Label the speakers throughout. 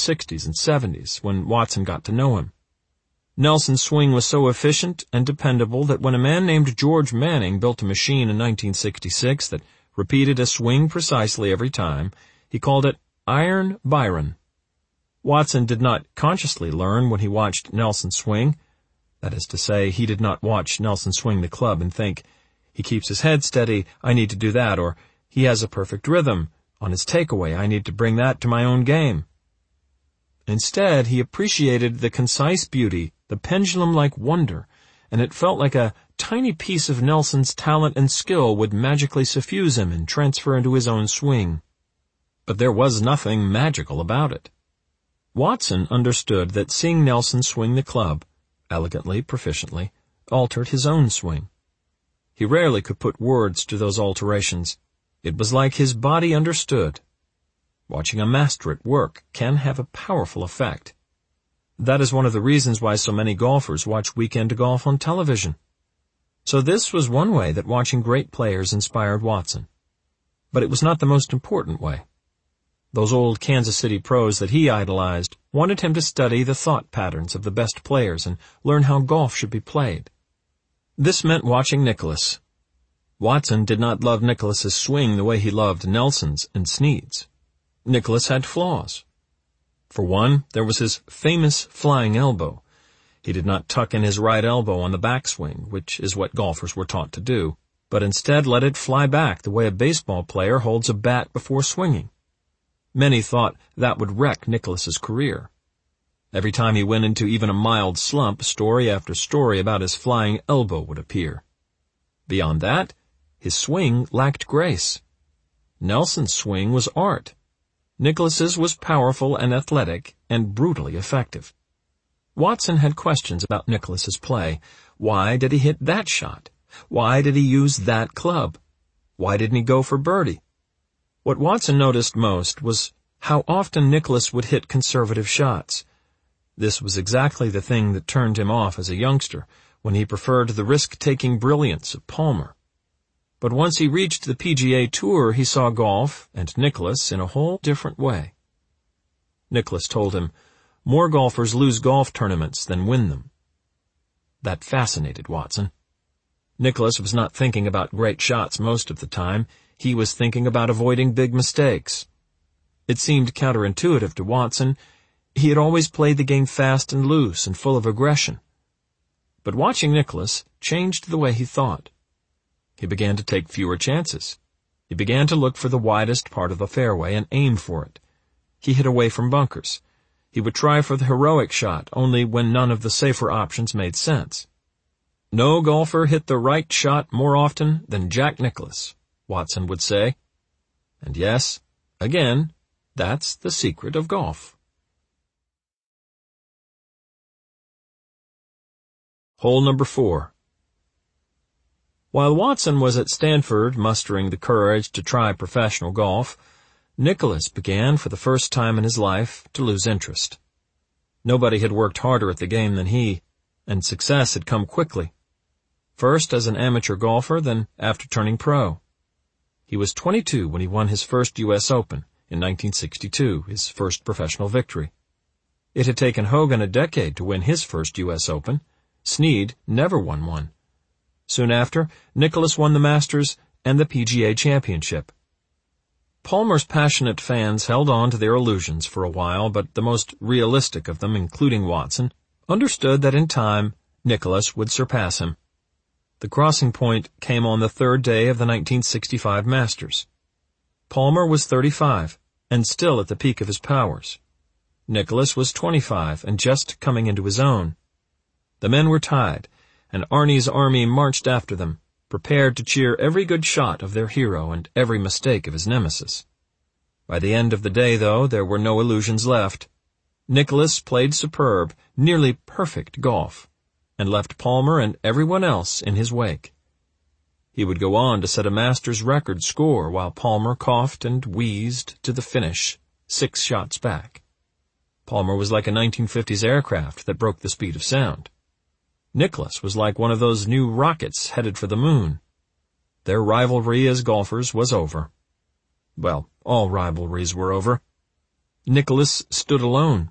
Speaker 1: 1960s and 70s, when Watson got to know him. Nelson's swing was so efficient and dependable that when a man named George Manning built a machine in 1966 that repeated a swing precisely every time, he called it Iron Byron. Watson did not consciously learn when he watched Nelson swing. That is to say, he did not watch Nelson swing the club and think, he keeps his head steady, I need to do that, or he has a perfect rhythm. On his takeaway, I need to bring that to my own game. Instead, he appreciated the concise beauty, the pendulum-like wonder, and it felt like a tiny piece of Nelson's talent and skill would magically suffuse him and transfer into his own swing. But there was nothing magical about it. Watson understood that seeing Nelson swing the club, elegantly, proficiently, altered his own swing. He rarely could put words to those alterations. It was like his body understood. Watching a master at work can have a powerful effect. That is one of the reasons why so many golfers watch weekend golf on television. So this was one way that watching great players inspired Watson. But it was not the most important way. Those old Kansas City pros that he idolized wanted him to study the thought patterns of the best players and learn how golf should be played. This meant watching Nicklaus. Watson did not love Nicklaus's swing the way he loved Nelson's and Snead's. Nicklaus had flaws. For one, there was his famous flying elbow. He did not tuck in his right elbow on the backswing, which is what golfers were taught to do, but instead let it fly back the way a baseball player holds a bat before swinging. Many thought that would wreck Nicklaus's career. Every time he went into even a mild slump, story after story about his flying elbow would appear. Beyond that, his swing lacked grace. Nelson's swing was art. Nicklaus's was powerful and athletic and brutally effective. Watson had questions about Nicklaus's play. Why did he hit that shot? Why did he use that club? Why didn't he go for birdie? What Watson noticed most was how often Nicklaus would hit conservative shots. This was exactly the thing that turned him off as a youngster, when he preferred the risk-taking brilliance of Palmer. But once he reached the PGA Tour, he saw golf and Nicklaus in a whole different way. Nicklaus told him, "More golfers lose golf tournaments than win them." That fascinated Watson. Nicklaus was not thinking about great shots most of the time. He was thinking about avoiding big mistakes. It seemed counterintuitive to Watson. He had always played the game fast and loose and full of aggression. But watching Nicklaus changed the way he thought. He began to take fewer chances. He began to look for the widest part of the fairway and aim for it. He hid away from bunkers. He would try for the heroic shot only when none of the safer options made sense. No golfer hit the right shot more often than Jack Nicklaus, Watson would say. And yes, again, that's the secret of golf. Hole number 4. While Watson was at Stanford mustering the courage to try professional golf, Nicklaus began for the first time in his life to lose interest. Nobody had worked harder at the game than he, and success had come quickly. First as an amateur golfer, then after turning pro. He was 22 when he won his first U.S. Open in 1962, his first professional victory. It had taken Hogan a decade to win his first U.S. Open. Snead never won one. Soon after, Nicklaus won the Masters and the PGA Championship. Palmer's passionate fans held on to their illusions for a while, but the most realistic of them, including Watson, understood that in time, Nicklaus would surpass him. The crossing point came on the third day of the 1965 Masters. Palmer was 35, and still at the peak of his powers. Nicklaus was 25, and just coming into his own. The men were tied, and Arnie's army marched after them, prepared to cheer every good shot of their hero and every mistake of his nemesis. By the end of the day, though, there were no illusions left. Nicklaus played superb, nearly perfect golf, and left Palmer and everyone else in his wake. He would go on to set a Masters record score while Palmer coughed and wheezed to the finish, 6 shots back. Palmer was like a 1950s aircraft that broke the speed of sound. Nicklaus was like one of those new rockets headed for the moon. Their rivalry as golfers was over. Well, all rivalries were over. Nicklaus stood alone.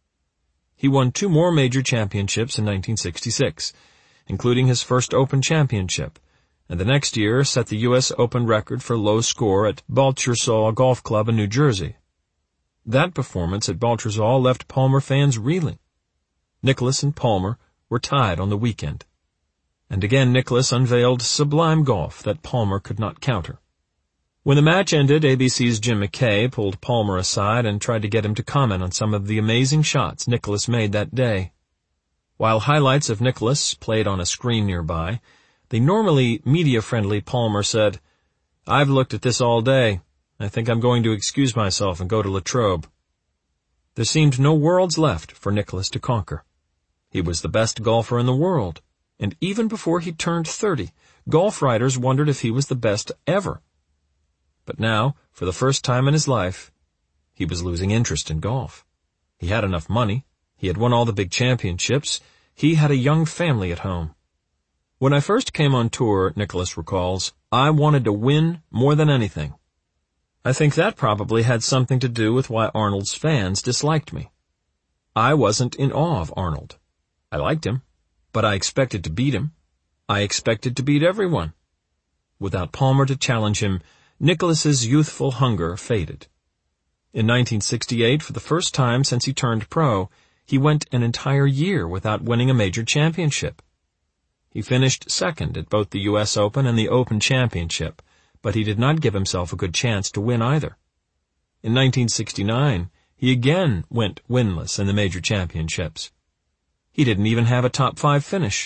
Speaker 1: He won 2 more major championships in 1966, including his first Open championship, and the next year set the U.S. Open record for low score at Baltusrol Golf Club in New Jersey. That performance at Baltusrol left Palmer fans reeling. Nicklaus and Palmer were tied on the weekend. And again Nicklaus unveiled sublime golf that Palmer could not counter. When the match ended, ABC's Jim McKay pulled Palmer aside and tried to get him to comment on some of the amazing shots Nicklaus made that day. While highlights of Nicklaus played on a screen nearby, the normally media-friendly Palmer said, "I've looked at this all day. I think I'm going to excuse myself and go to Latrobe." There seemed no worlds left for Nicklaus to conquer. He was the best golfer in the world, and even before he turned 30, golf writers wondered if he was the best ever. But now, for the first time in his life, he was losing interest in golf. He had enough money. He had won all the big championships. He had a young family at home. "When I first came on tour," Nicklaus recalls, "I wanted to win more than anything. I think that probably had something to do with why Arnold's fans disliked me. I wasn't in awe of Arnold. I liked him, but I expected to beat him. I expected to beat everyone." Without Palmer to challenge him, Nicklaus's youthful hunger faded. In 1968, for the first time since he turned pro, he went an entire year without winning a major championship. He finished second at both the U.S. Open and the Open Championship, but he did not give himself a good chance to win either. In 1969, he again went winless in the major championships. He didn't even have a top 5 finish.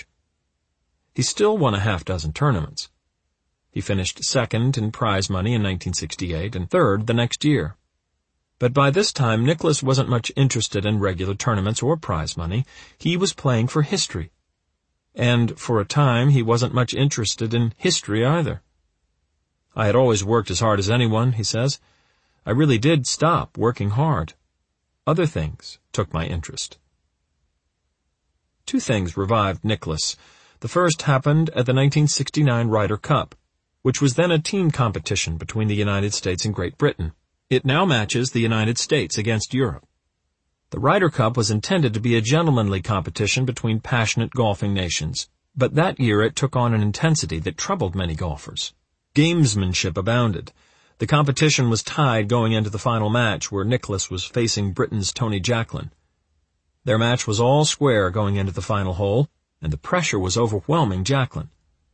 Speaker 1: He still won a half-dozen tournaments. He finished second in prize money in 1968 and third the next year. But by this time, Nicklaus wasn't much interested in regular tournaments or prize money. He was playing for history. And for a time, he wasn't much interested in history either. "I had always worked as hard as anyone," he says. "I really did stop working hard. Other things took my interest." 2 things revived Nicklaus. The first happened at the 1969 Ryder Cup, which was then a team competition between the United States and Great Britain. It now matches the United States against Europe. The Ryder Cup was intended to be a gentlemanly competition between passionate golfing nations, but that year it took on an intensity that troubled many golfers. Gamesmanship abounded. The competition was tied going into the final match, where Nicklaus was facing Britain's Tony Jacklin. Their match was all square going into the final hole, and the pressure was overwhelming Jacklin.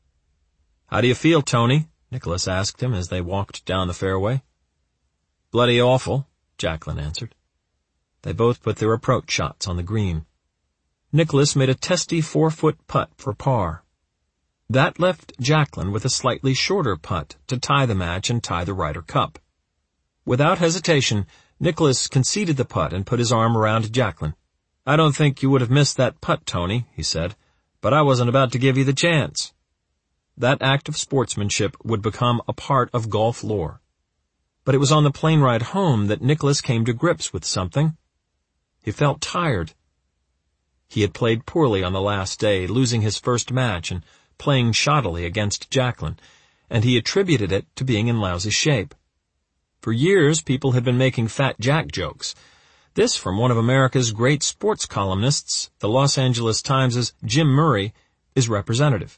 Speaker 1: "How do you feel, Tony?" Nicklaus asked him as they walked down the fairway. "Bloody awful," Jacklin answered. They both put their approach shots on the green. Nicklaus made a testy 4-foot putt for par. That left Jacklin with a slightly shorter putt to tie the match and tie the Ryder Cup. Without hesitation, Nicklaus conceded the putt and put his arm around Jacklin. "I don't think you would have missed that putt, Tony," he said, "but I wasn't about to give you the chance." That act of sportsmanship would become a part of golf lore. But it was on the plane ride home that Nicklaus came to grips with something. He felt tired. He had played poorly on the last day, losing his first match and playing shoddily against Jacklin, and he attributed it to being in lousy shape. For years, people had been making Fat Jack jokes. This from one of America's great sports columnists, the Los Angeles Times' Jim Murray, is representative.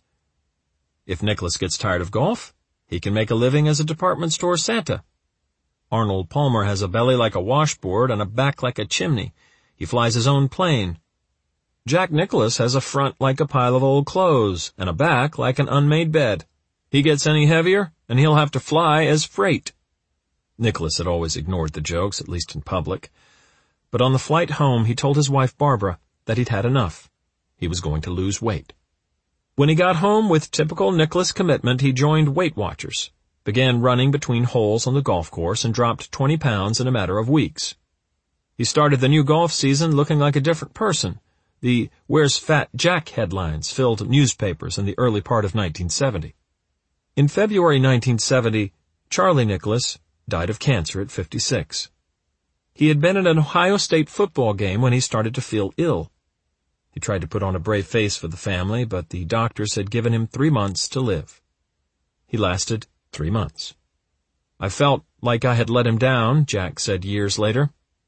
Speaker 1: If Nicklaus gets tired of golf, he can make a living as a department store Santa. Arnold Palmer has a belly like a washboard and a back like a chimney. He flies his own plane. Jack Nicklaus has a front like a pile of old clothes and a back like an unmade bed. He gets any heavier, and he'll have to fly as freight. Nicklaus had always ignored the jokes, at least in public. But on the flight home, he told his wife Barbara that he'd had enough. He was going to lose weight. When he got home with typical Nicklaus commitment, he joined Weight Watchers, began running between holes on the golf course, and dropped 20 pounds in a matter of weeks. He started the new golf season looking like a different person. The "Where's Fat Jack" headlines filled newspapers in the early part of 1970. In February 1970, Charlie Nicklaus died of cancer at 56. He had been at an Ohio State football game when he started to feel ill. He tried to put on a brave face for the family, but the doctors had given him 3 months to live. He lasted 3 months. "I felt like I had let him down," Jack said years later.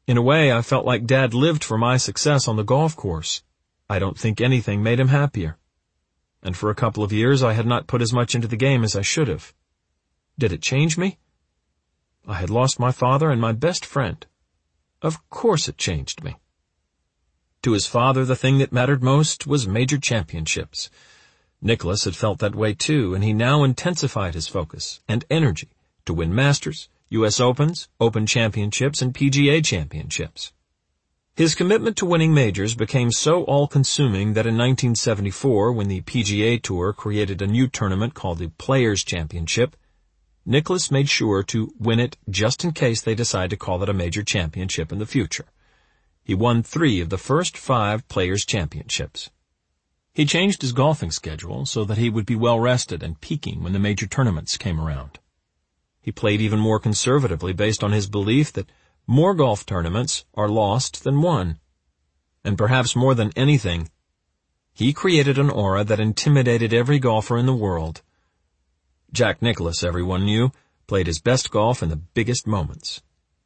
Speaker 1: In a way, I felt like Dad lived for my success on the golf course. I don't think anything made him happier. And for a couple of years, I had not put as much into the game as I should have. Did it change me? I had lost my father and my best friend. Of course it changed me. To his father, the thing that mattered most was major championships. Nicklaus had felt that way too, and he now intensified his focus and energy to win Masters, U.S. Opens, Open Championships, and PGA Championships. His commitment to winning majors became so all-consuming that in 1974, when the PGA Tour created a new tournament called the Players' Championship, Nicklaus made sure to win it just in case they decide to call it a major championship in the future. He won 3 of the first 5 Players' Championships. He changed his golfing schedule so that he would be well-rested and peaking when the major tournaments came around. He played even more conservatively based on his belief that more golf tournaments are lost than won. And perhaps more than anything, he created an aura that intimidated every golfer in the world. Jack Nicklaus, everyone knew, played his best golf in the biggest moments.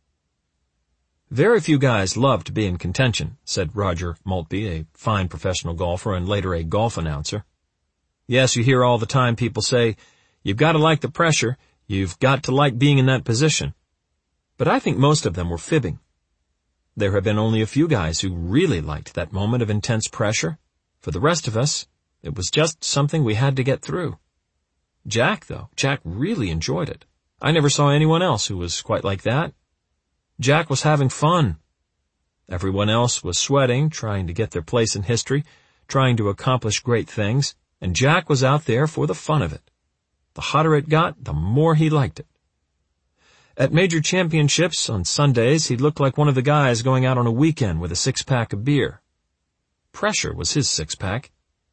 Speaker 1: Very few guys love to be in contention, said Roger Maltby, a fine professional golfer and later a golf announcer. Yes, you hear all the time people say, you've got to like the pressure, you've got to like being in that position. But I think most of them were fibbing. There have been only a few guys who really liked that moment of intense pressure. For the rest of us, it was just something we had to get through. Jack really enjoyed it. I never saw anyone else who was quite like that. Jack was having fun. Everyone else was sweating, trying to get their place in history, trying to accomplish great things, and Jack was out there for the fun of it. The hotter it got, the more he liked it. At major championships on Sundays, he looked like one of the guys going out on a weekend with a 6-pack of beer. Pressure was his 6-pack.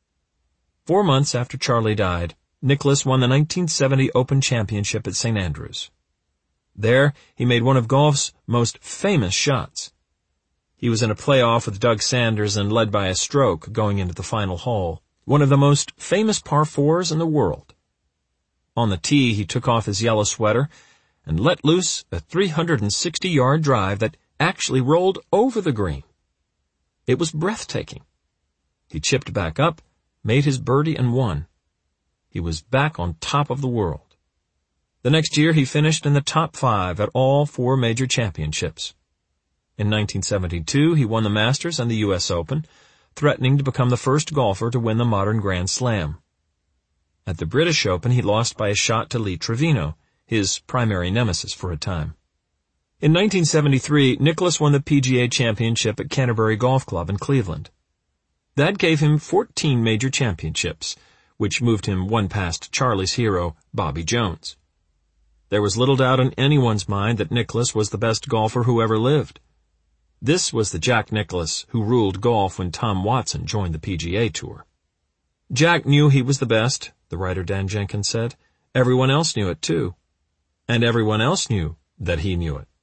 Speaker 1: 4 months after Charlie died, Nicklaus won the 1970 Open Championship at St. Andrews. There, he made one of golf's most famous shots. He was in a playoff with Doug Sanders and led by a stroke going into the final hole, one of the most famous par 4s in the world. On the tee, he took off his yellow sweater and let loose a 360-yard drive that actually rolled over the green. It was breathtaking. He chipped back up, made his birdie, and won. He was back on top of the world. The next year, he finished in the top 5 at all 4 major championships. In 1972, he won the Masters and the U.S. Open, threatening to become the first golfer to win the modern Grand Slam. At the British Open, he lost by a shot to Lee Trevino, his primary nemesis for a time. In 1973, Nicklaus won the PGA Championship at Canterbury Golf Club in Cleveland. That gave him 14 major championships, which moved him one past Charlie's hero, Bobby Jones. There was little doubt in anyone's mind that Nicklaus was the best golfer who ever lived. This was the Jack Nicklaus who ruled golf when Tom Watson joined the PGA Tour. Jack knew he was the best, the writer Dan Jenkins said. Everyone else knew it too. And everyone else knew that he knew it.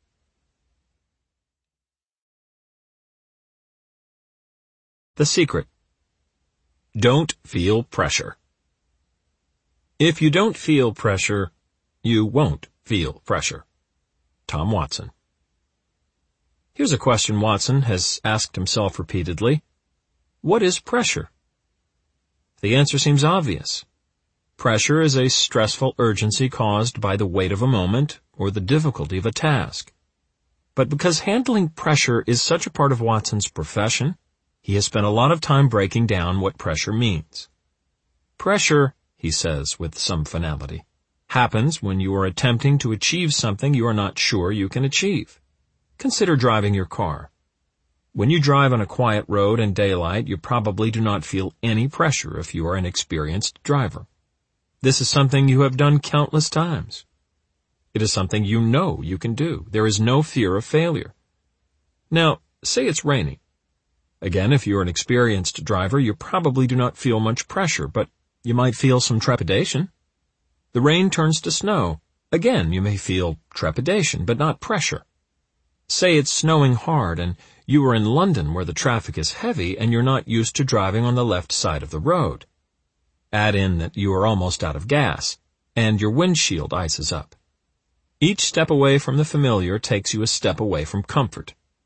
Speaker 1: The secret. Don't feel pressure. If you don't feel pressure, you won't feel pressure. Tom Watson. Here's a question Watson has asked himself repeatedly. What is pressure? The answer seems obvious. Pressure is a stressful urgency caused by the weight of a moment or the difficulty of a task. But because handling pressure is such a part of Watson's profession, he has spent a lot of time breaking down what pressure means. Pressure, he says with some finality, happens when you are attempting to achieve something you are not sure you can achieve. Consider driving your car. When you drive on a quiet road in daylight, you probably do not feel any pressure if you are an experienced driver. This is something you have done countless times. It is something you know you can do. There is no fear of failure. Now, say it's raining. Again, if you're an experienced driver, you probably do not feel much pressure, but you might feel some trepidation. The rain turns to snow. Again, you may feel trepidation, but not pressure. Say it's snowing hard and you are in London where the traffic is heavy and you're not used to driving on the left side of the road. Add in that you are almost out of gas, and your windshield ices up. Each step away from the familiar takes you a step away from comfort.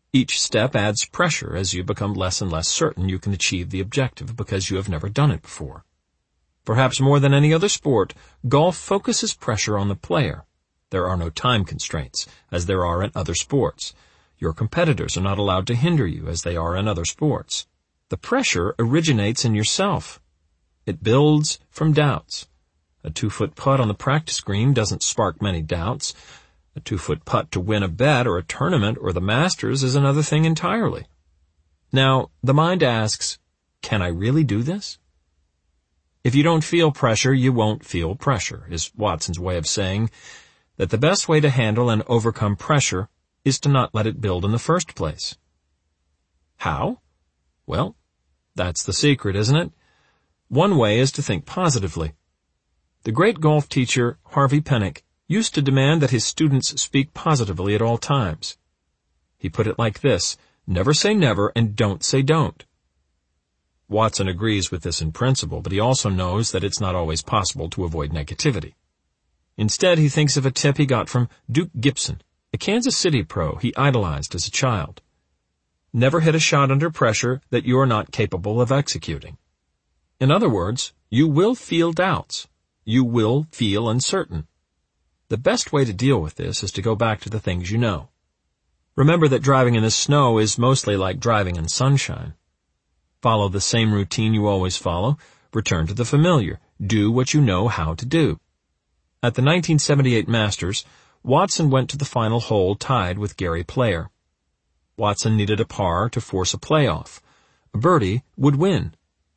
Speaker 1: Each step adds pressure as you become less and less certain you can achieve the objective because you have never done it before. Perhaps more than any other sport, golf focuses pressure on the player. There are no time constraints, as there are in other sports. Your competitors are not allowed to hinder you, as they are in other sports. The pressure originates in yourself. It builds from doubts. A 2-foot putt on the practice green doesn't spark many doubts. A 2-foot putt to win a bet or a tournament or the Masters is another thing entirely. Now, the mind asks, can I really do this? If you don't feel pressure, you won't feel pressure, is Watson's way of saying that the best way to handle and overcome pressure is to not let it build in the first place. How? Well, that's the secret, isn't it? One way is to think positively. The great golf teacher Harvey Penick used to demand that his students speak positively at all times. He put it like this: never say never and don't say don't. Watson agrees with this in principle, but he also knows that it's not always possible to avoid negativity. Instead, he thinks of a tip he got from Duke Gibson, a Kansas City pro he idolized as a child. Never hit a shot under pressure that you are not capable of executing. In other words, you will feel doubts. You will feel uncertain. The best way to deal with this is to go back to the things you know. Remember that driving in the snow is mostly like driving in sunshine. Follow the same routine you always follow. Return to the familiar. Do what you know how to do. At the 1978 Masters, Watson went to the final hole tied with Gary Player. Watson needed a par to force a playoff. A birdie would win.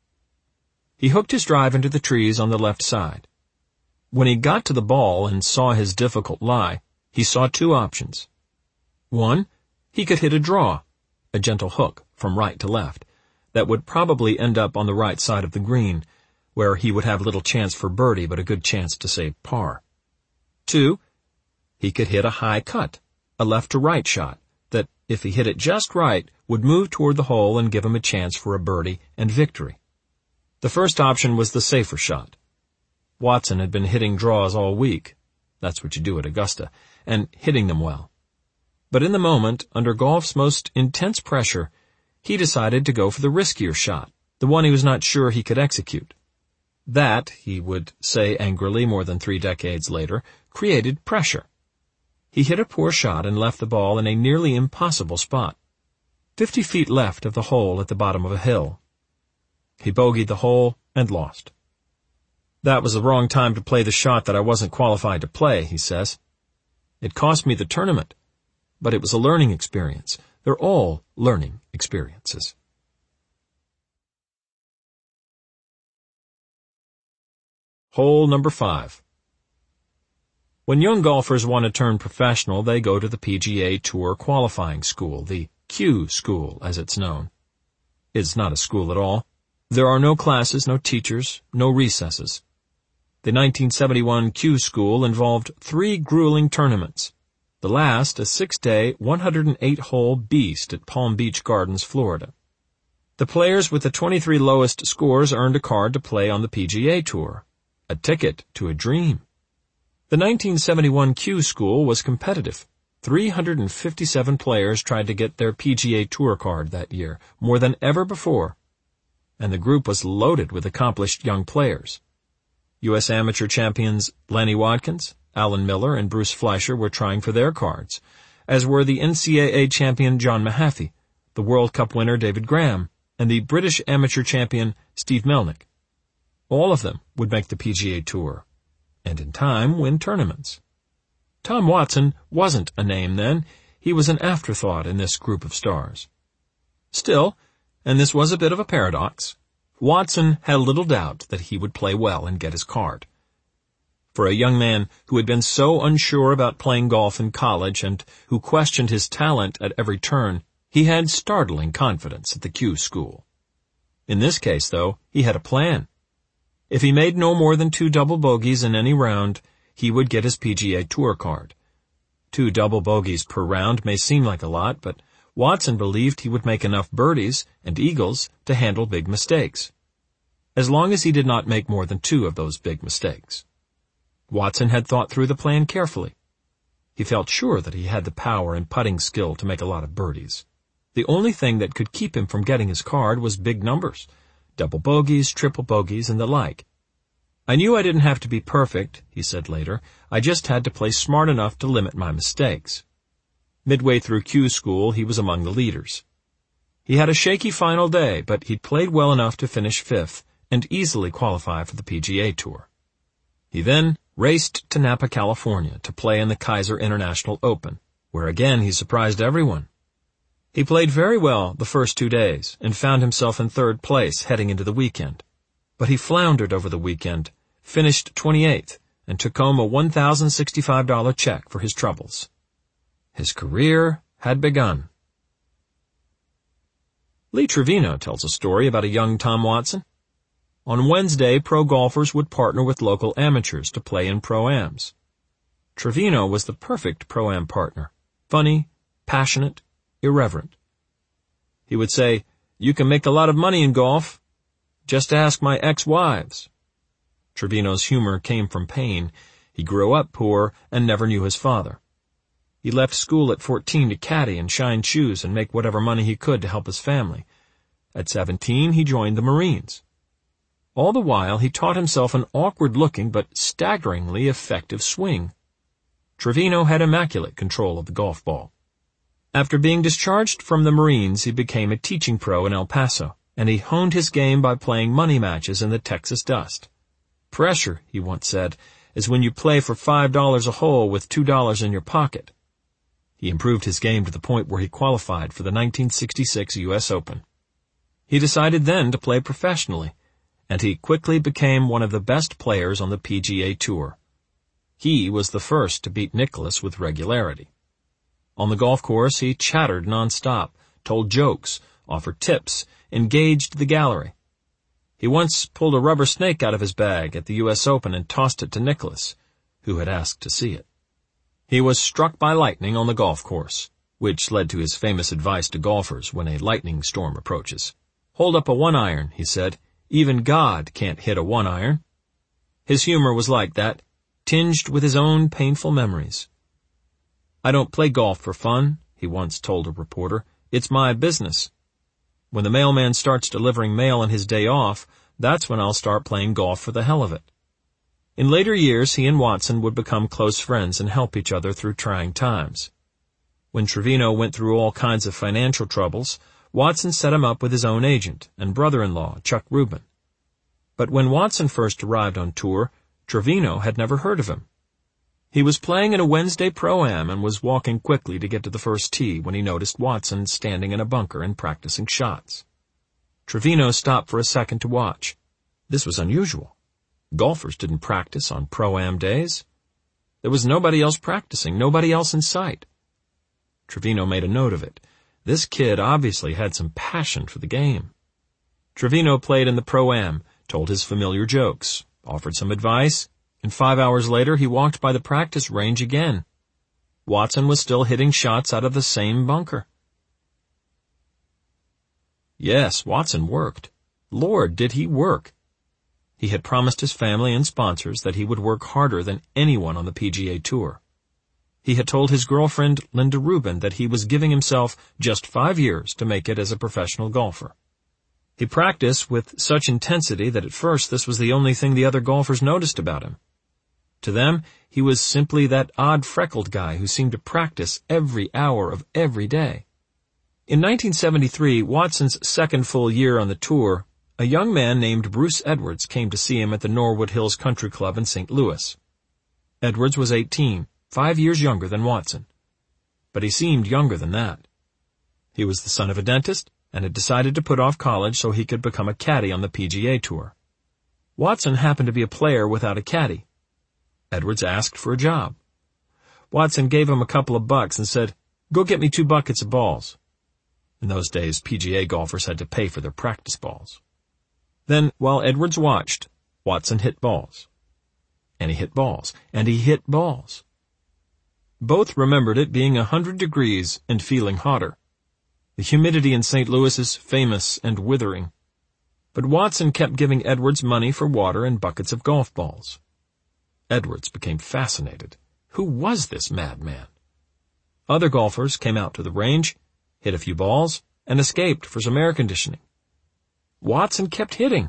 Speaker 1: He hooked his drive into the trees on the left side. When he got to the ball and saw his difficult lie, he saw two options. One, he could hit a draw, a gentle hook from right to left, that would probably end up on the right side of the green, where he would have little chance for birdie but a good chance to save par. Two, he could hit a high cut, a left-to-right shot, that, if he hit it just right, would move toward the hole and give him a chance for a birdie and victory. The first option was the safer shot. Watson had been hitting draws all week. That's what you do at Augusta, and hitting them well. But in the moment, under golf's most intense pressure, he decided to go for the riskier shot, the one he was not sure he could execute. That, he would say angrily more than 3 decades later, created pressure. He hit a poor shot and left the ball in a nearly impossible spot, 50 feet left of the hole at the bottom of a hill. He bogeyed the hole and lost. That was the wrong time to play the shot that I wasn't qualified to play, he says. It cost me the tournament, but it was a learning experience. They're all learning experiences. Hole number 5. When young golfers want to turn professional, they go to the PGA Tour qualifying school, the Q School, as it's known. It's not a school at all. There are no classes, no teachers, no recesses. The 1971 Q School involved 3 grueling tournaments. The last, a 6-day, 108-hole beast at Palm Beach Gardens, Florida. The players with the 23 lowest scores earned a card to play on the PGA Tour, a ticket to a dream. The 1971 Q School was competitive. 357 players tried to get their PGA Tour card that year, more than ever before. And the group was loaded with accomplished young players. U.S. amateur champions Lenny Watkins, Alan Miller, and Bruce Fleischer were trying for their cards, as were the NCAA champion John Mahaffey, the World Cup winner David Graham, and the British amateur champion Steve Melnick. All of them would make the PGA Tour, and in time win tournaments. Tom Watson wasn't a name then. He was an afterthought in this group of stars. Still, and this was a bit of a paradox, Watson had little doubt that he would play well and get his card. For a young man who had been so unsure about playing golf in college and who questioned his talent at every turn, he had startling confidence at the Q School. In this case, though, he had a plan. If he made no more than 2 double bogeys in any round, he would get his PGA Tour card. 2 double bogeys per round may seem like a lot, but Watson believed he would make enough birdies and eagles to handle big mistakes, as long as he did not make more than 2 of those big mistakes. Watson had thought through the plan carefully. He felt sure that he had the power and putting skill to make a lot of birdies. The only thing that could keep him from getting his card was big numbers, double bogeys, triple bogeys, and the like. I knew I didn't have to be perfect, he said later. I just had to play smart enough to limit my mistakes. Midway through Q school, he was among the leaders. He had a shaky final day, but he'd played well enough to finish 5th and easily qualify for the PGA Tour. He then raced to Napa, California to play in the Kaiser International Open, where again he surprised everyone. He played very well the first 2 days and found himself in 3rd place heading into the weekend. But he floundered over the weekend, finished 28th, and took home a $1,065 check for his troubles. His career had begun. Lee Trevino tells a story about a young Tom Watson. On Wednesday, pro golfers would partner with local amateurs to play in pro-ams. Trevino was the perfect pro-am partner, funny, passionate, irreverent. He would say, "You can make a lot of money in golf. Just ask my ex-wives." Trevino's humor came from pain. He grew up poor and never knew his father. He left school at 14 to caddy and shine shoes and make whatever money he could to help his family. At 17, he joined the Marines. All the while, he taught himself an awkward-looking but staggeringly effective swing. Trevino had immaculate control of the golf ball. After being discharged from the Marines, he became a teaching pro in El Paso, and he honed his game by playing money matches in the Texas dust. "Pressure," he once said, "is when you play for $5 a hole with $2 in your pocket." He improved his game to the point where he qualified for the 1966 U.S. Open. He decided then to play professionally, and he quickly became one of the best players on the PGA Tour. He was the first to beat Nicklaus with regularity. On the golf course, he chattered nonstop, told jokes, offered tips, engaged the gallery. He once pulled a rubber snake out of his bag at the U.S. Open and tossed it to Nicklaus, who had asked to see it. He was struck by lightning on the golf course, which led to his famous advice to golfers when a lightning storm approaches. "Hold up a 1-iron, he said. "Even God can't hit a 1-iron. His humor was like that, tinged with his own painful memories. "I don't play golf for fun," he once told a reporter. "It's my business. When the mailman starts delivering mail on his day off, that's when I'll start playing golf for the hell of it." In later years, he and Watson would become close friends and help each other through trying times. When Trevino went through all kinds of financial troubles, Watson set him up with his own agent and brother-in-law, Chuck Rubin. But when Watson first arrived on tour, Trevino had never heard of him. He was playing in a Wednesday pro-am and was walking quickly to get to the first tee when he noticed Watson standing in a bunker and practicing shots. Trevino stopped for a second to watch. This was unusual. Golfers didn't practice on pro-am days. There was nobody else practicing, nobody else in sight. Trevino made a note of it. This kid obviously had some passion for the game. Trevino played in the pro-am, told his familiar jokes, offered some advice, and 5 hours later he walked by the practice range again. Watson was still hitting shots out of the same bunker. Yes, Watson worked. Lord, did he work. He had promised his family and sponsors that he would work harder than anyone on the PGA Tour. He had told his girlfriend, Linda Rubin, that he was giving himself just 5 years to make it as a professional golfer. He practiced with such intensity that at first this was the only thing the other golfers noticed about him. To them, he was simply that odd freckled guy who seemed to practice every hour of every day. In 1973, Watson's second full year on the tour, a young man named Bruce Edwards came to see him at the Norwood Hills Country Club in St. Louis. Edwards was 18, 5 years younger than Watson. But he seemed younger than that. He was the son of a dentist and had decided to put off college so he could become a caddy on the PGA Tour. Watson happened to be a player without a caddy. Edwards asked for a job. Watson gave him a couple of bucks and said, "Go get me 2 buckets of balls." In those days, PGA golfers had to pay for their practice balls. Then, while Edwards watched, Watson hit balls. And he hit balls. And he hit balls. Both remembered it being 100 degrees and feeling hotter. The humidity in St. Louis is famous and withering. But Watson kept giving Edwards money for water and buckets of golf balls. Edwards became fascinated. Who was this madman? Other golfers came out to the range, hit a few balls, and escaped for some air conditioning. Watson kept hitting.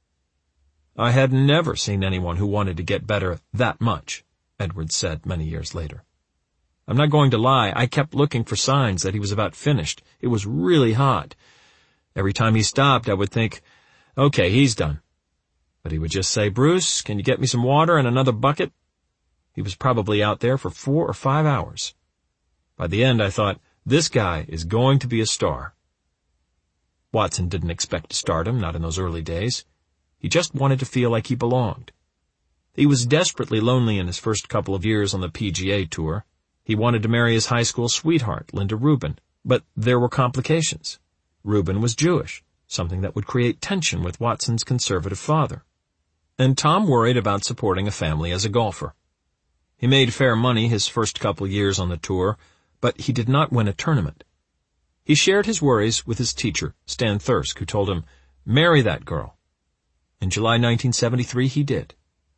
Speaker 1: I had never seen anyone who wanted to get better that much, Edwards said many years later. I'm not going to lie, I kept looking for signs that he was about finished. It was really hot. Every time he stopped, I would think, okay, he's done. But he would just say, Bruce, can you get me some water and another bucket? He was probably out there for 4 or 5 hours. By the end, I thought, this guy is going to be a star. Watson didn't expect to stardom, not in those early days. He just wanted to feel like he belonged. He was desperately lonely in his first couple of years on the PGA Tour. He wanted to marry his high school sweetheart, Linda Rubin, but there were complications. Rubin was Jewish, something that would create tension with Watson's conservative father. And Tom worried about supporting a family as a golfer. He made fair money his first couple years on the tour, but he did not win a tournament. He shared his worries with his teacher, Stan Thirsk, who told him, marry that girl. In July 1973, he did.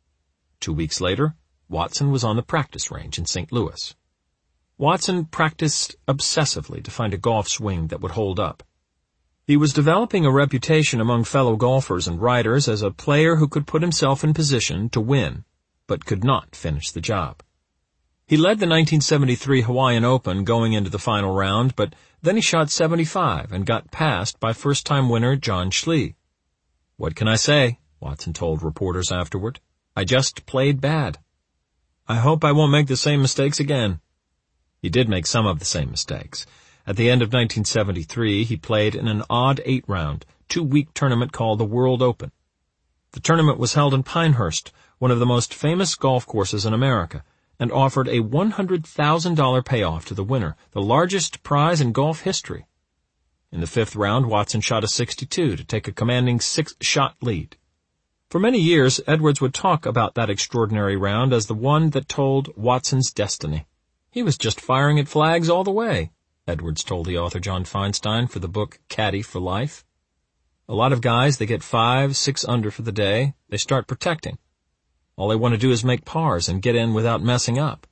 Speaker 1: 2 weeks later, Watson was on the practice range in St. Louis. Watson practiced obsessively to find a golf swing that would hold up. He was developing a reputation among fellow golfers and writers as a player who could put himself in position to win, but could not finish the job. He led the 1973 Hawaiian Open going into the final round, but then he shot 75 and got passed by first-time winner John Schlee. What can I say? Watson told reporters afterward. I just played bad. I hope I won't make the same mistakes again. He did make some of the same mistakes. At the end of 1973, he played in an odd 8-round, 2-week tournament called the World Open. The tournament was held in Pinehurst, one of the most famous golf courses in America, and offered a $100,000 payoff to the winner, the largest prize in golf history. In the 5th round, Watson shot a 62 to take a commanding 6-shot lead. For many years, Edwards would talk about that extraordinary round as the one that told Watson's destiny. He was just firing at flags all the way, Edwards told the author John Feinstein for the book Caddy for Life. A lot of guys, they get 5, 6 under for the day, they start protecting. All they want to do is make pars and get in without messing up.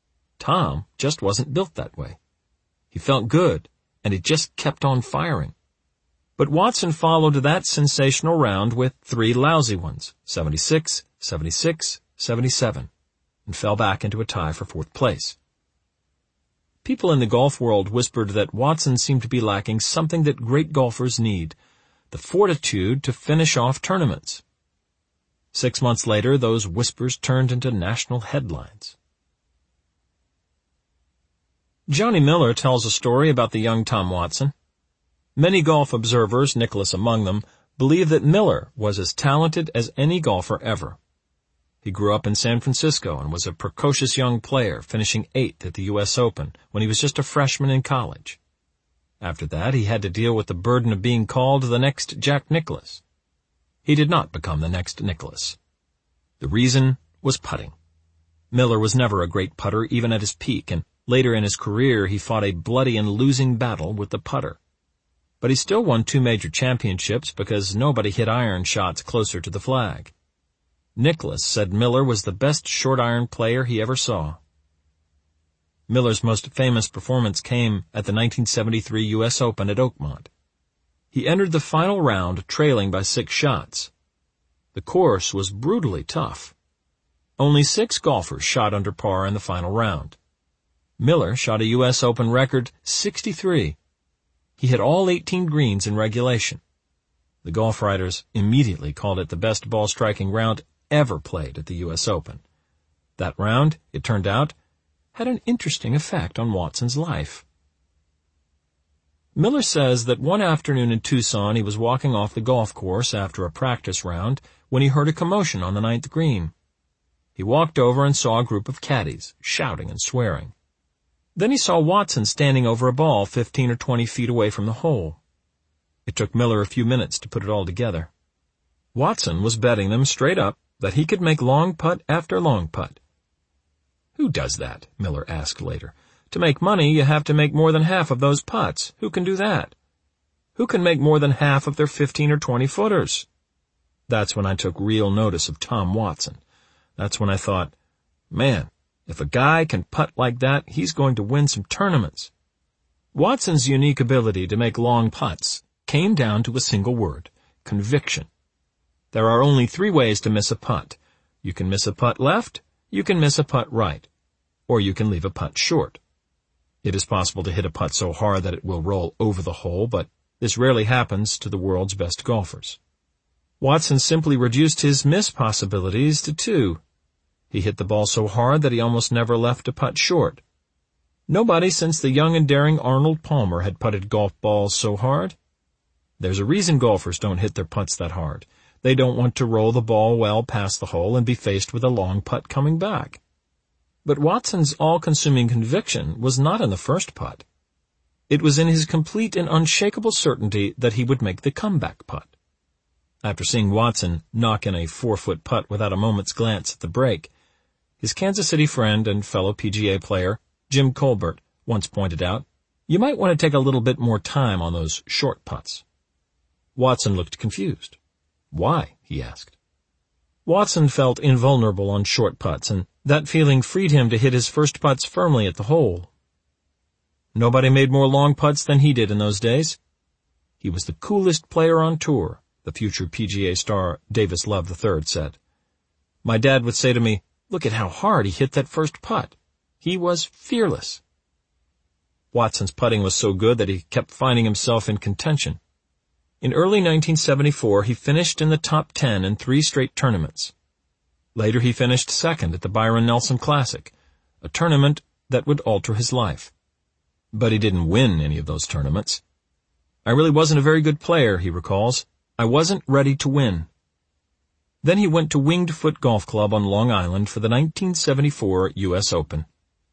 Speaker 1: Tom just wasn't built that way. He felt good, and he just kept on firing. But Watson followed that sensational round with 3 lousy ones, 76, 76, 77, and fell back into a tie for 4th place. People in the golf world whispered that Watson seemed to be lacking something that great golfers need, the fortitude to finish off tournaments. 6 months later, those whispers turned into national headlines. Johnny Miller tells a story about the young Tom Watson. Many golf observers, Nicklaus among them, believe that Miller was as talented as any golfer ever. He grew up in San Francisco and was a precocious young player, finishing 8th at the U.S. Open when he was just a freshman in college. After that, he had to deal with the burden of being called the next Jack Nicklaus. He did not become the next Nicklaus. The reason was putting. Miller was never a great putter even at his peak, and later in his career he fought a bloody and losing battle with the putter. But he still won 2 major championships because nobody hit iron shots closer to the flag. Nicklaus said Miller was the best short iron player he ever saw. Miller's most famous performance came at the 1973 U.S. Open at Oakmont. He entered the final round trailing by 6 shots. The course was brutally tough. Only 6 golfers shot under par in the final round. Miller shot a U.S. Open record 63. He hit all 18 greens in regulation. The golf writers immediately called it the best ball-striking round ever played at the U.S. Open. That round, it turned out, had an interesting effect on Watson's life. Miller says that one afternoon in Tucson he was walking off the golf course after a practice round when he heard a commotion on the 9th green. He walked over and saw a group of caddies, shouting and swearing. Then he saw Watson standing over a ball 15 or 20 feet away from the hole. It took Miller a few minutes to put it all together. Watson was betting them straight up that he could make long putt after long putt. Who does that? Miller asked later. To make money, you have to make more than half of those putts. Who can do that? Who can make more than half of their 15 or 20 footers? That's when I took real notice of Tom Watson. That's when I thought, man, if a guy can putt like that, he's going to win some tournaments. Watson's unique ability to make long putts came down to a single word: conviction. There are only 3 ways to miss a putt. You can miss a putt left, you can miss a putt right, or you can leave a putt short. It is possible to hit a putt so hard that it will roll over the hole, but this rarely happens to the world's best golfers. Watson simply reduced his miss possibilities to 2. He hit the ball so hard that he almost never left a putt short. Nobody since the young and daring Arnold Palmer had putted golf balls so hard. There's a reason golfers don't hit their putts that hard. They don't want to roll the ball well past the hole and be faced with a long putt coming back. But Watson's all-consuming conviction was not in the first putt. It was in his complete and unshakable certainty that he would make the comeback putt. After seeing Watson knock in a 4-foot putt without a moment's glance at the break, his Kansas City friend and fellow PGA player, Jim Colbert, once pointed out, "You might want to take a little bit more time on those short putts." Watson looked confused. "Why?" he asked. Watson felt invulnerable on short putts, and that feeling freed him to hit his first putts firmly at the hole. Nobody made more long putts than he did in those days. He was the coolest player on tour, the future PGA star Davis Love III said. "My dad would say to me, 'Look at how hard he hit that first putt.' He was fearless." Watson's putting was so good that he kept finding himself in contention. In early 1974, he finished in the top 10 in 3 straight tournaments. Later he finished second at the Byron Nelson Classic, a tournament that would alter his life. But he didn't win any of those tournaments. "I really wasn't a very good player," he recalls. "I wasn't ready to win." Then he went to Winged Foot Golf Club on Long Island for the 1974 U.S. Open.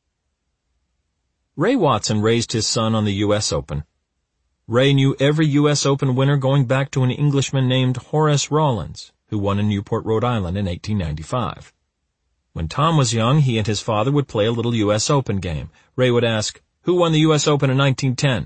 Speaker 1: Ray Watson raised his son on the U.S. Open. Ray knew every U.S. Open winner going back to an Englishman named Horace Rawlins, who won in Newport, Rhode Island in 1895. When Tom was young, he and his father would play a little U.S. Open game. Ray would ask, "Who won the U.S. Open in 1910?